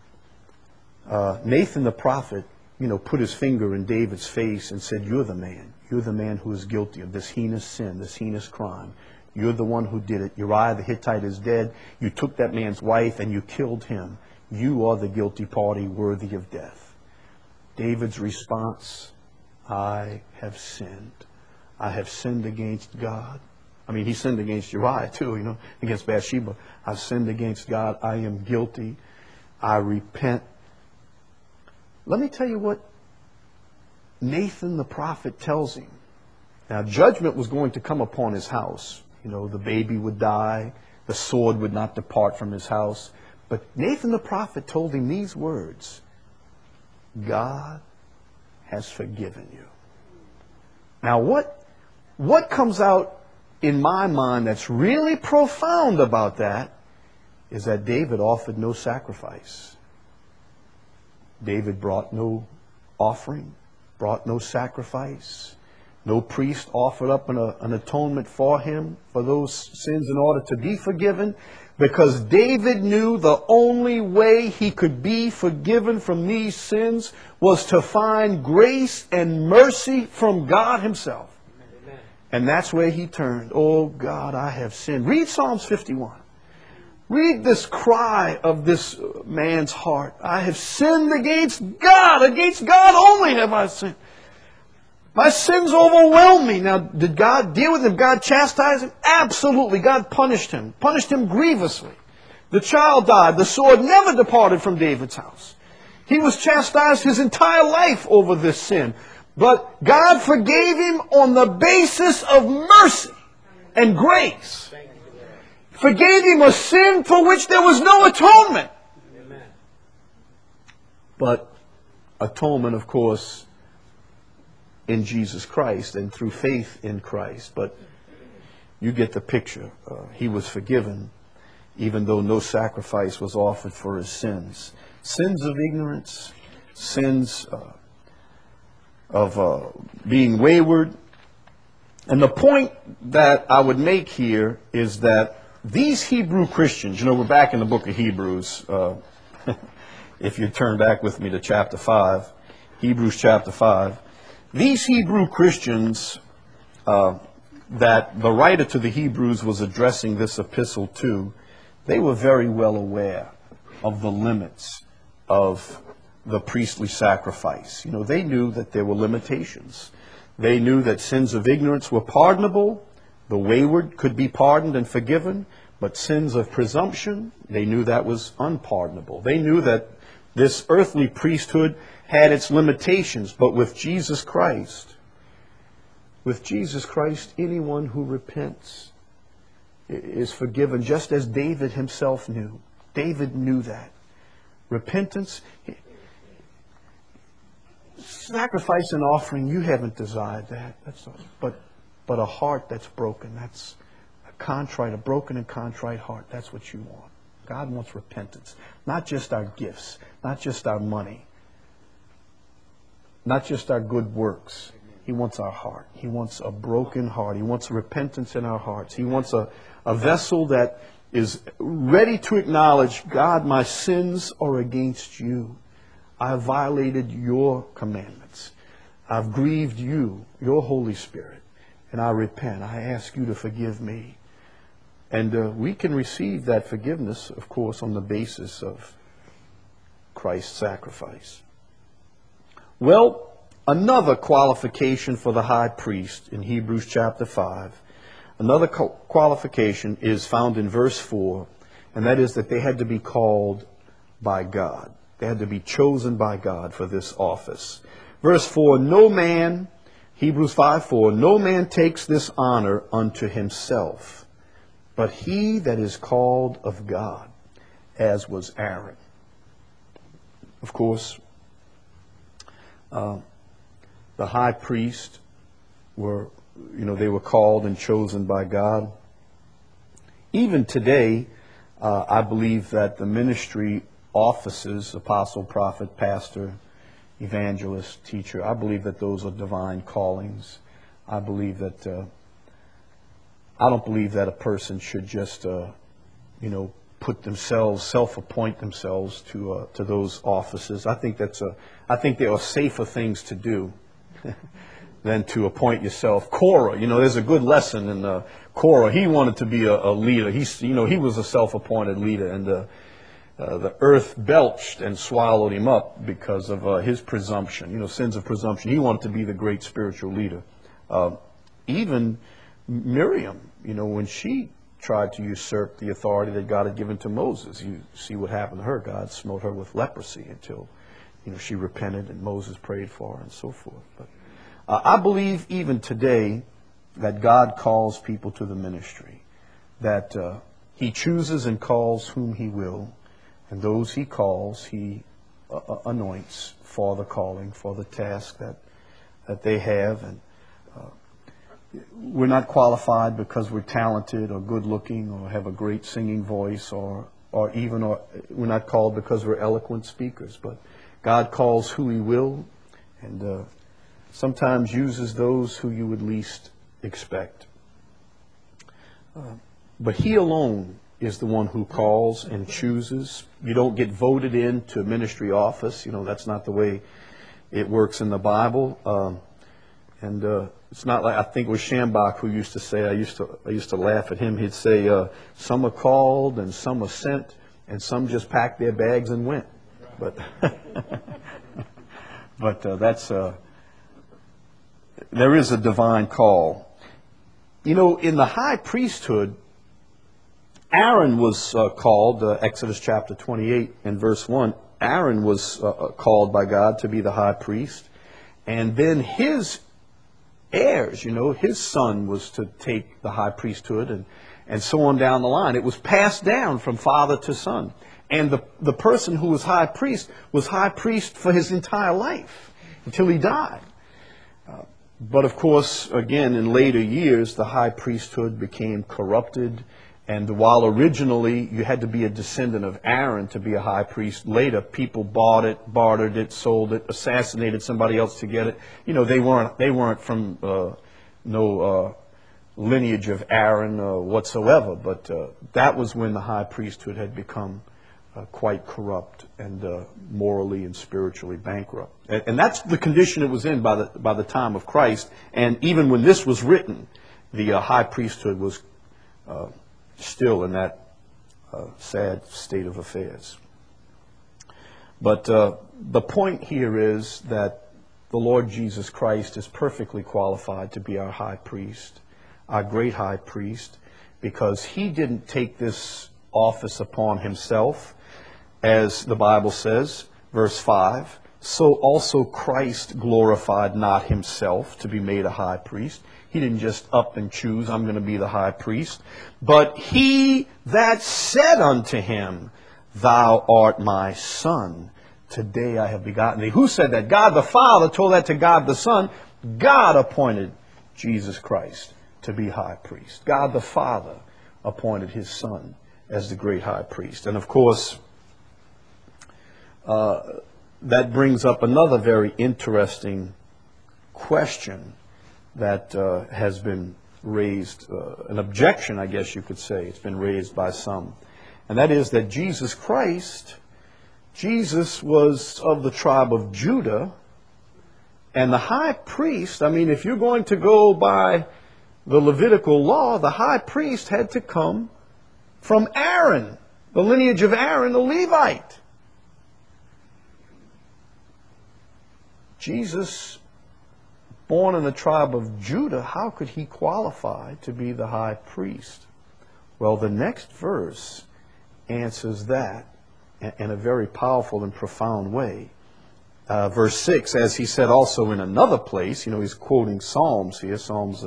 Nathan the prophet, put his finger in David's face and said, you're the man. You're the man who is guilty of this heinous sin, this heinous crime. You're the one who did it. Uriah the Hittite is dead. You took that man's wife and you killed him. You are the guilty party worthy of death. David's response, I have sinned. I have sinned against God. I mean, he sinned against Uriah too, against Bathsheba. I've sinned against God. I am guilty. I repent. Let me tell you what Nathan the prophet tells him. Now, judgment was going to come upon his house. The baby would die. The sword would not depart from his house. But Nathan the prophet told him these words, God has forgiven you. Now, what comes out in my mind that's really profound about that is that David offered no sacrifice. David brought no offering, brought no sacrifice. No priest offered up an atonement for him, for those sins in order to be forgiven, because David knew the only way he could be forgiven from these sins was to find grace and mercy from God himself. Amen. And that's where he turned. Oh God, I have sinned. Read Psalms 51. Read this cry of this man's heart. I have sinned against God only have I sinned. My sins overwhelm me. Now, did God deal with him? God chastised him? Absolutely. God punished him grievously. The child died. The sword never departed from David's house. He was chastised his entire life over this sin. But God forgave him on the basis of mercy and grace. Forgave him a sin for which there was no atonement. But atonement, of course, in Jesus Christ and through faith in Christ. But you get the picture. He was forgiven even though no sacrifice was offered for his sins. Sins of ignorance, sins of being wayward. And the point that I would make here is that these Hebrew Christians, we're back in the book of Hebrews. If you turn back with me to chapter 5, Hebrews chapter 5. These Hebrew Christians that the writer to the Hebrews was addressing this epistle to, they were very well aware of the limits of the priestly sacrifice. They knew that there were limitations. They knew that sins of ignorance were pardonable. The wayward could be pardoned and forgiven. But sins of presumption, they knew that was unpardonable. They knew that this earthly priesthood had its limitations. But with Jesus Christ, anyone who repents is forgiven, just as David himself knew. David knew that. Repentance, sacrifice and offering, you haven't desired that. But a heart that's broken, that's a broken and contrite heart, that's what you want. God wants repentance. Not just our gifts, not just our money, not just our good works. He wants our heart. He wants a broken heart. He wants repentance in our hearts. He wants a vessel that is ready to acknowledge, God, my sins are against you. I have violated your commandments. I've grieved you, your Holy Spirit, and I repent. I ask you to forgive me. And we can receive that forgiveness, of course, on the basis of Christ's sacrifice. Well, another qualification for the high priest in Hebrews chapter 5, another qualification is found in verse 4, and that is that they had to be called by God. They had to be chosen by God for this office. Verse 4, no man, Hebrews 5:4, no man takes this honor unto himself, but he that is called of God, as was Aaron. Of course, the high priest they were called and chosen by God. Even today, I believe that the ministry offices, apostle, prophet, pastor, evangelist, teacher, I believe that those are divine callings. I believe that I don't believe that a person should just self-appoint themselves to those offices. I think there are safer things to do than to appoint yourself. Korah, there's a good lesson in Korah. He wanted to be a leader. He was a self-appointed leader, and the earth belched and swallowed him up because of his presumption. Sins of presumption. He wanted to be the great spiritual leader. Even Miriam, when she tried to usurp the authority that God had given to Moses, you see what happened to her. God smote her with leprosy until she repented and Moses prayed for her and so forth. But I believe even today that God calls people to the ministry, that He chooses and calls whom He will, and those He calls He anoints for the calling, for the task that they have. And we're not qualified because we're talented or good looking or have a great singing voice, or we're not called because we're eloquent speakers, but God calls who He will, and sometimes uses those who you would least expect. But He alone is the one who calls and chooses. You don't get voted into a ministry office. That's not the way it works in the Bible. It's not like, I think it was Schambach who used to say, I used to laugh at him. He'd say, some are called and some are sent, and some just packed their bags and went. But there is a divine call. In the high priesthood, Aaron was called, Exodus chapter 28 and verse 1, Aaron was called by God to be the high priest. And then his heirs, his son was to take the high priesthood, and so on down the line. It was passed down from father to son. And the person who was high priest for his entire life until he died. But of course, again, in later years, the high priesthood became corrupted. And while originally you had to be a descendant of Aaron to be a high priest, later people bought it, bartered it, sold it, assassinated somebody else to get it. They weren't from no lineage of Aaron whatsoever. But that was when the high priesthood had become quite corrupt and morally and spiritually bankrupt. And that's the condition it was in by the time of Christ. And even when this was written, the high priesthood was still in that sad state of affairs. But the point here is that the Lord Jesus Christ is perfectly qualified to be our high priest, our great high priest, because He didn't take this office upon Himself, as the Bible says, verse 5, so also Christ glorified not Himself to be made a high priest. He didn't just up and choose, I'm going to be the high priest. But he that said unto him, Thou art my son, today I have begotten thee. Who said that? God the Father told that to God the Son. God appointed Jesus Christ to be high priest. God the Father appointed his Son as the great high priest. And of course, that brings up another very interesting question that has been raised, an objection, I guess you could say. It's been raised by some. And that is that Jesus Christ, Jesus was of the tribe of Judah, and the high priest, I mean, if you're going to go by the Levitical law, the high priest had to come from Aaron, the lineage of Aaron, the Levite. Jesus, born in the tribe of Judah, how could he qualify to be the high priest? Well, the next verse answers that in a very powerful and profound way. Verse 6, as he said also in another place, he's quoting Psalms here, Psalms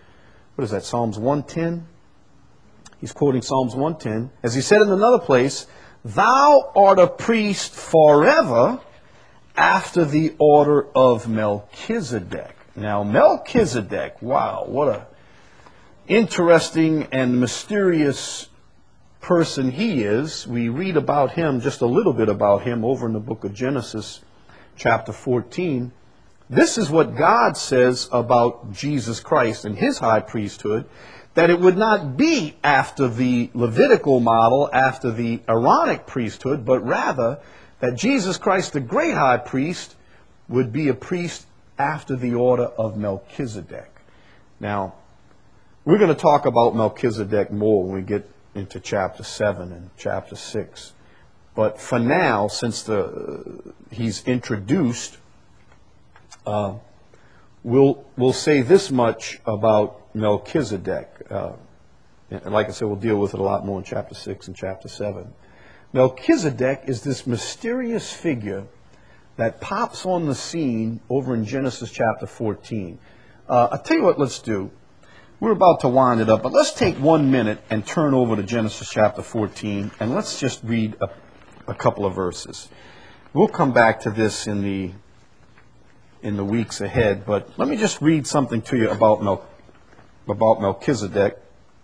110? He's quoting Psalms 110. As he said in another place, Thou art a priest forever after the order of Melchizedek. Now, Melchizedek, wow, what a interesting and mysterious person he is. We read about him, just a little bit about him, over in the book of Genesis, chapter 14. This is what God says about Jesus Christ and his high priesthood, that it would not be after the Levitical model, after the Aaronic priesthood, but rather that Jesus Christ, the great high priest, would be a priest after the order of Melchizedek. Now, we're going to talk about Melchizedek more when we get into chapter 7 and chapter 6. But for now, since he's introduced, we'll say this much about Melchizedek. And like I said, we'll deal with it a lot more in chapter 6 and chapter 7. Melchizedek is this mysterious figure that pops on the scene over in Genesis chapter 14. I'll tell you what let's do. We're about to wind it up, but let's take 1 minute and turn over to Genesis chapter 14, and let's just read a couple of verses. We'll come back to this in the weeks ahead, but let me just read something to you about Melchizedek.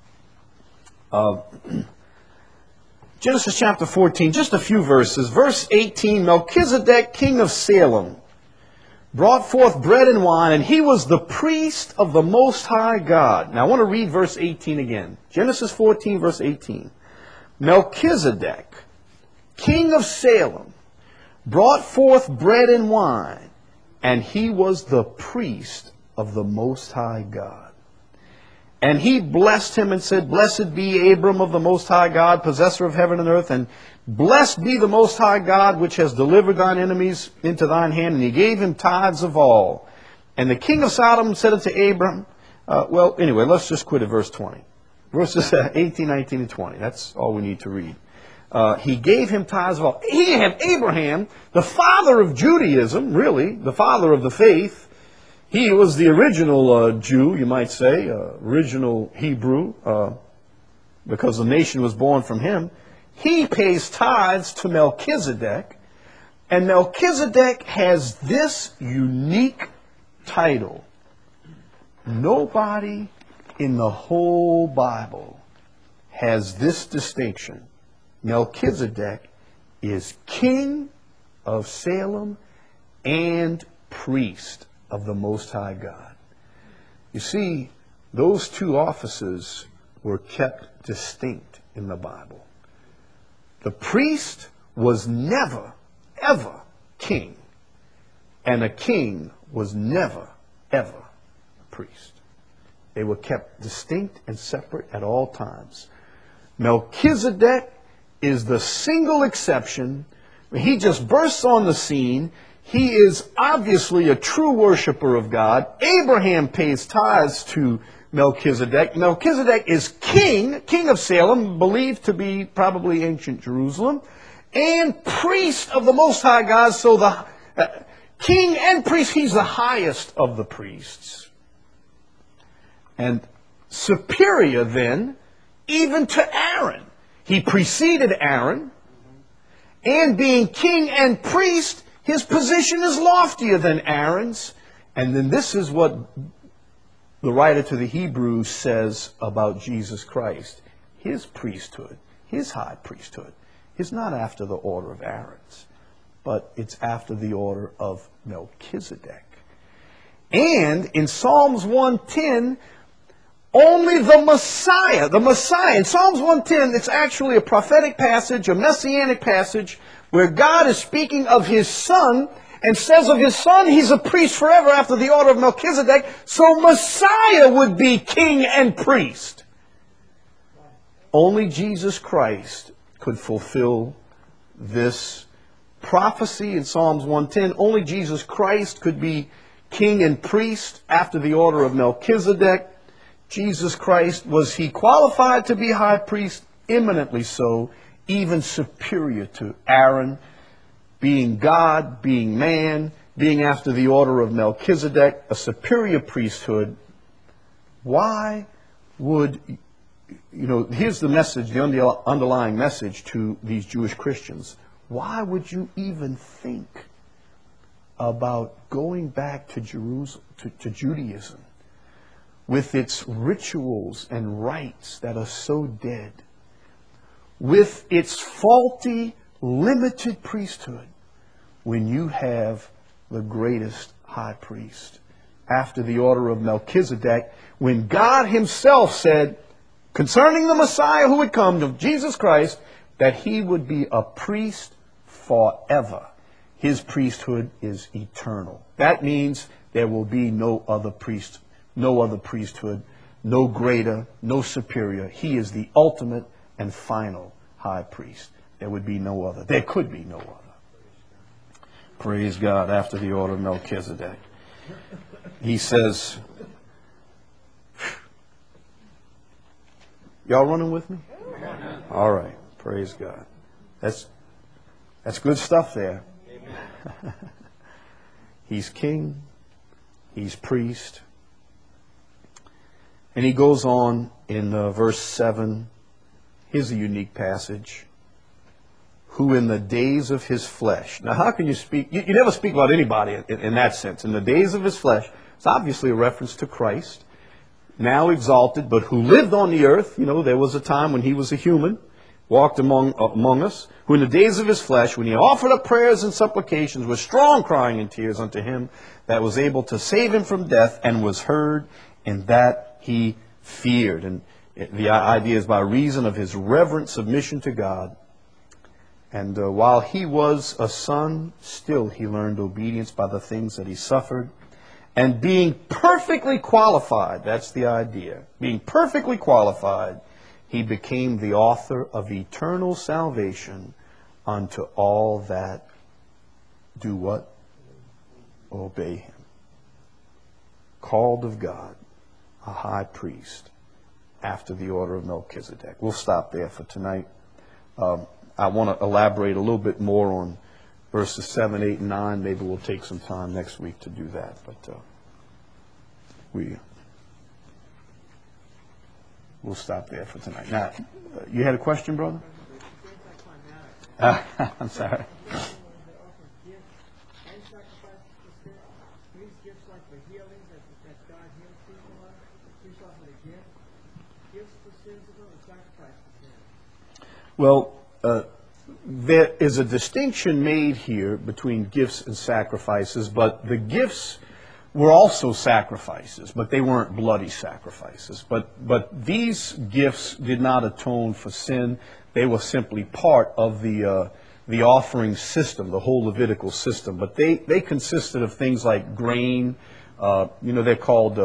Genesis chapter 14, just a few verses. Verse 18, Melchizedek, king of Salem, brought forth bread and wine, and he was the priest of the Most High God. Now I want to read verse 18 again. Genesis 14, verse 18. Melchizedek, king of Salem, brought forth bread and wine, and he was the priest of the Most High God. And he blessed him and said, Blessed be Abram of the Most High God, possessor of heaven and earth, and blessed be the Most High God, which has delivered thine enemies into thine hand. And he gave him tithes of all. And the king of Sodom said unto Abram, anyway, let's just quit at verse 20. Verses 18, 19, and 20. That's all we need to read. He gave him tithes of all. He had Abraham, the father of Judaism, really, the father of the faith. He was the original Jew, you might say, original Hebrew, because the nation was born from him. He pays tithes to Melchizedek, and Melchizedek has this unique title. Nobody in the whole Bible has this distinction. Melchizedek is king of Salem and priest of the Most High God. You see, those two offices were kept distinct in the Bible. The priest was never, ever king, and a king was never, ever a priest. They were kept distinct and separate at all times. Melchizedek is the single exception. He just bursts on the scene. He is obviously a true worshiper of God. Abraham pays tithes to Melchizedek. Melchizedek is king of Salem, believed to be probably ancient Jerusalem, and priest of the Most High God. So the king and priest, he's the highest of the priests. and superior then even to Aaron. He preceded Aaron, and being king and priest, his position is loftier than Aaron's. And then this is what the writer to the Hebrews says about Jesus Christ. His priesthood, his high priesthood, is not after the order of Aaron's, but it's after the order of Melchizedek. And in Psalms 110, only the Messiah, in Psalms 110, it's actually a prophetic passage, a messianic passage, where God is speaking of his Son, and says of his Son, he's a priest forever after the order of Melchizedek, so Messiah would be king and priest. Only Jesus Christ could fulfill this prophecy in Psalms 110. Only Jesus Christ could be king and priest after the order of Melchizedek. Jesus Christ, was he qualified to be high priest? Eminently so, even superior to Aaron, being God, being man, being after the order of Melchizedek, a superior priesthood. Why would, here's the message, the underlying message to these Jewish Christians. Why would you even think about going back to Jerusalem, to Judaism, with its rituals and rites that are so dead, with its faulty, limited priesthood, when you have the greatest high priest after the order of Melchizedek, when God himself said concerning the Messiah who would come, of Jesus Christ, that he would be a priest forever. His priesthood is eternal. That means there will be no other priest, no other priesthood, no greater, no superior. He is the ultimate and final high priest. There would be no other. There could be no other. Praise God, after the order of Melchizedek. He says, y'all running with me? All right, praise God. That's good stuff there. He's king, he's priest. And he goes on in verse 7. Here's a unique passage. Who in the days of his flesh. Now, how can you speak? You never speak about anybody in that sense. In the days of his flesh, it's obviously a reference to Christ, now exalted, but who lived on the earth. There was a time when he was a human, walked among us, who in the days of his flesh, when he offered up prayers and supplications with strong crying and tears unto him that was able to save him from death, and was heard, in that he feared. And the idea is by reason of his reverent submission to God. And while he was a son, still he learned obedience by the things that he suffered. And being perfectly qualified, that's the idea, being perfectly qualified, he became the author of eternal salvation unto all that do what? Obey him. Called of God, a high priest, after the order of Melchizedek. We'll stop there for tonight. I want to elaborate a little bit more on verses 7, 8, and 9. Maybe we'll take some time next week to do that. But we'll stop there for tonight. Now, you had a question, brother? I'm sorry. Well, there is a distinction made here between gifts and sacrifices, but the gifts were also sacrifices, but they weren't bloody sacrifices. But these gifts did not atone for sin. They were simply part of the offering system, the whole Levitical system. But they consisted of things like grain. They're called,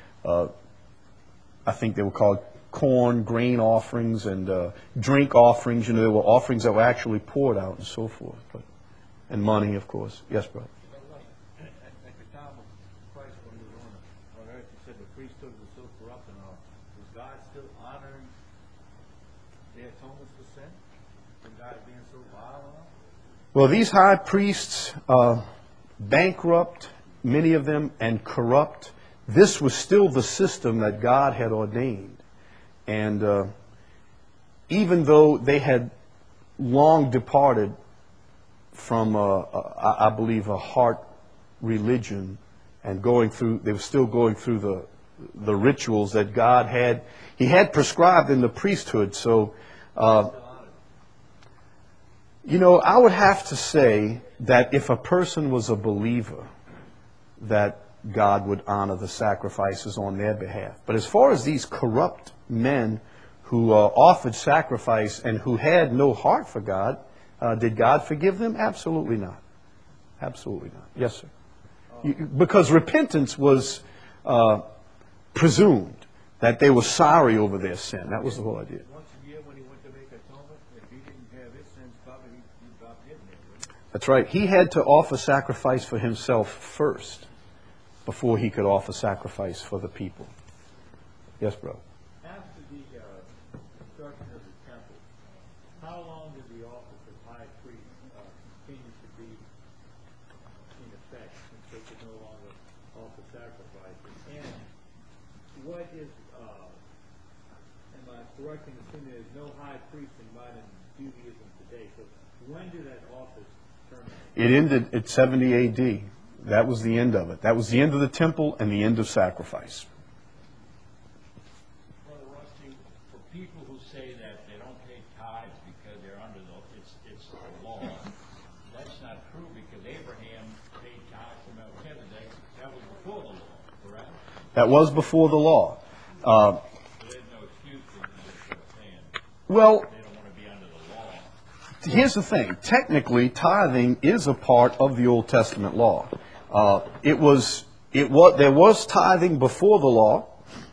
I think they were called corn, grain offerings, and drink offerings. There were offerings that were actually poured out and so forth. And money, of course. Yes, brother. At the time of Christ, when he was on earth, you said the priesthood was so corrupt and all. Was God still honoring their atonements for sin? When God being so vile? Well, these high priests, bankrupt, many of them, and corrupt. this was still the system that God had ordained. And even though they had long departed from, I believe, a heart religion and they were still going through the rituals that God had, He had prescribed in the priesthood. So, I would have to say that if a person was a believer, that God would honor the sacrifices on their behalf. But as far as these corrupt men who offered sacrifice and who had no heart for God, did God forgive them? Absolutely not. Absolutely not. Yes, sir. Because repentance was presumed, that they were sorry over their sin. That was the whole idea. Once a year when He went to make atonement, if He didn't have His sins covered, He dropped Him there. That's right. He had to offer sacrifice for Himself first before He could offer sacrifice for the people. Yes, bro. After the destruction of the temple, how long did the office of high priest continue to be in effect since they could no longer offer sacrifices? And what is, am I correct in assuming there's no high priest in modern Judaism today? So when did that office terminate? It ended at 70 A.D. That was the end of it. That was the end of the temple and the end of sacrifice. Brother Rusty, for people who say that they don't pay tithes because they're under it's the law, that's not true because Abraham paid tithes to Melchizedek. That was before the law, correct? That was before the law. So there's no excuse for saying Well, they don't want to be under the law. here's the thing. Technically, tithing is a part of the Old Testament law. There was tithing before the law.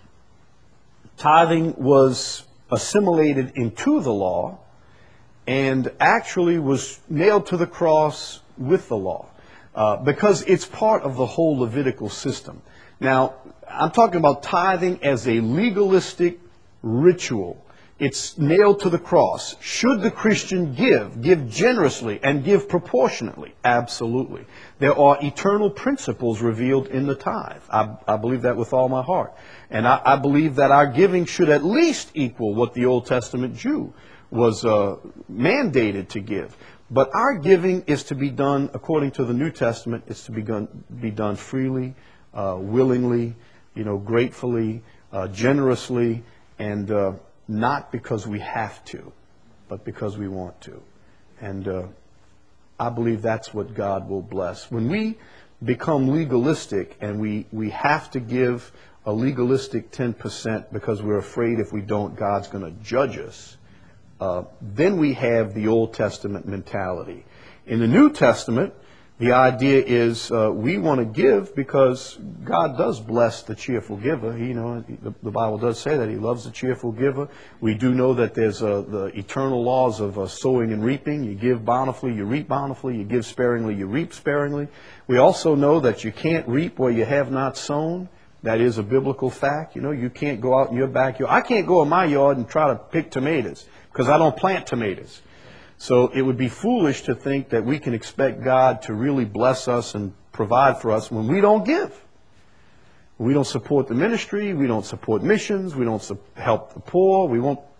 Tithing was assimilated into the law and actually was nailed to the cross with the law because it's part of the whole Levitical system. Now, I'm talking about tithing as a legalistic ritual. It's nailed to the cross. Should the Christian give generously and give proportionately? Absolutely. There are eternal principles revealed in the tithe. I believe that with all my heart. And I believe that our giving should at least equal what the Old Testament Jew was mandated to give. But our giving is to be done according to the New Testament. It's to be done freely, willingly, gratefully, generously, and not because we have to, but because we want to. And I believe that's what God will bless. When we become legalistic and we have to give a legalistic 10% because we're afraid if we don't, God's going to judge us, then we have the Old Testament mentality. In the New Testament, the idea is we want to give because God does bless the cheerful giver. The Bible does say that He loves the cheerful giver. We do know that there's the eternal laws of sowing and reaping. You give bountifully, you reap bountifully. You give sparingly, you reap sparingly. We also know that you can't reap where you have not sown. That is a biblical fact. You can't go out in your backyard. I can't go in my yard and try to pick tomatoes because I don't plant tomatoes. So it would be foolish to think that we can expect God to really bless us and provide for us when we don't give. We don't support the ministry. We don't support missions. We don't help the poor. We won't,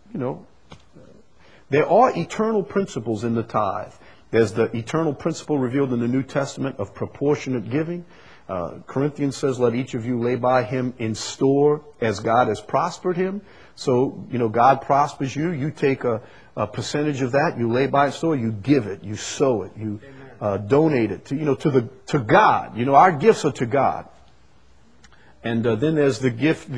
There are eternal principles in the tithe. There's the eternal principle revealed in the New Testament of proportionate giving. Corinthians says, let each of you lay by him in store as God has prospered him. So, God prospers you. You take a percentage of that, you lay by in store, you give it, you sow it, you donate it to God. Our gifts are to God. And then there's the gift,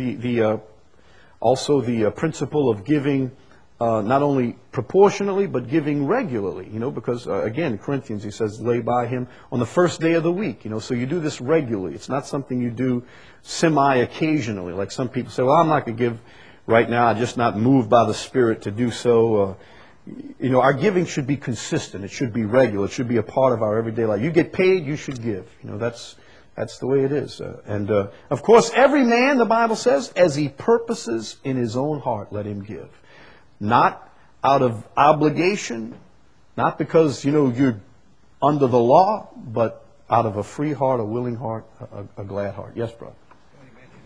also the principle of giving not only proportionally, but giving regularly, because again, in Corinthians, he says, lay by him on the first day of the week, so you do this regularly. It's not something you do semi-occasionally, like some people say, well, I'm not going to give right now, I'm just not moved by the Spirit to do so. Our giving should be consistent. It should be regular. It should be a part of our everyday life. You get paid, you should give. That's the way it is. And of course, every man, the Bible says, as he purposes in his own heart, let him give. Not out of obligation, not because, you're under the law, but out of a free heart, a willing heart, a glad heart. Yes, brother. When you mentioned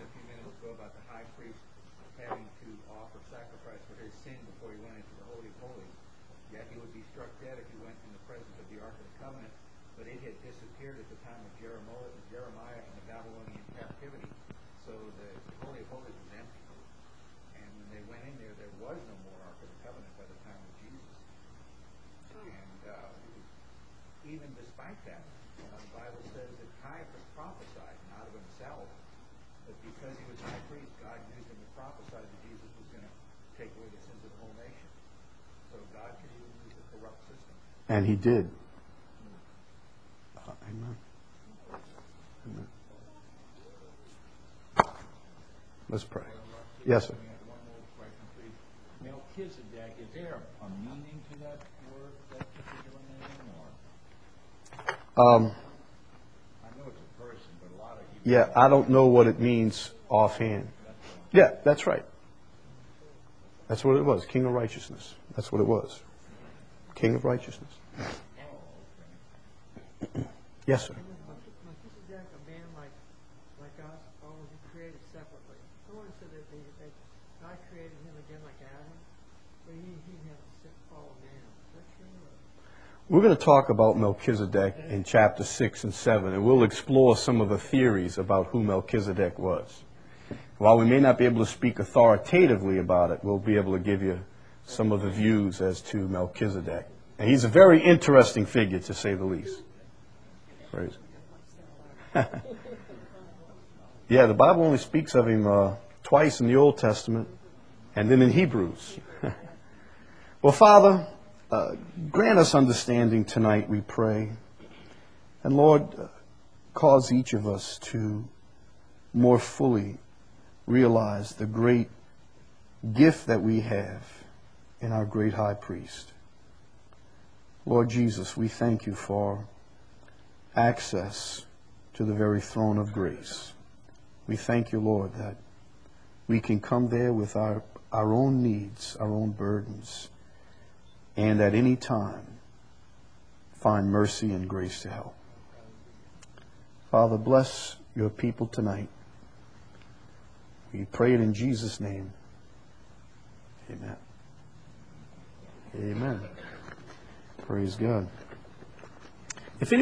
before he went into the Holy of Holies. Yet he would be struck dead if he went in the presence of the Ark of the Covenant, but it had disappeared at the time of Jeremiah in the Babylonian captivity. So the Holy of Holies was empty. And when they went in there, there was no more Ark of the Covenant by the time of Jesus. And even despite that, the Bible says that Caiaphas prophesied, not of himself, but because he was high priest, God used him to prophesy that Jesus was going to take away the sins of the whole nation. So God can even use a corrupt system. And he did. Amen. Amen. Let's pray. Yes, sir. One more question, please. Melchizedek, is there a meaning to that word, that particular name, or? I know it's a person, but a lot of people. Yeah, I don't know what it means offhand. Yeah, that's right. That's what it was. King of righteousness. That's what it was. King of righteousness. Yes, sir. Melchizedek, a man like us, or was he created separately? Someone said that God created him again like Adam, but he had a sick fallen man. Is that true? We're going to talk about Melchizedek in chapter 6 and 7, and we'll explore some of the theories about who Melchizedek was. While we may not be able to speak authoritatively about it, we'll be able to give you some of the views as to Melchizedek. And he's a very interesting figure, to say the least. Praise. Yeah, the Bible only speaks of him twice in the Old Testament, and then in Hebrews. Well, Father, grant us understanding tonight, we pray. And Lord, cause each of us to more fully realize the great gift that we have in our great high priest. Lord Jesus, we thank you for access to the very throne of grace. We thank you, Lord, that we can come there with our own needs, our own burdens, and at any time find mercy and grace to help. Father, bless your people tonight. We pray it in Jesus' name. Amen. Amen. Praise God.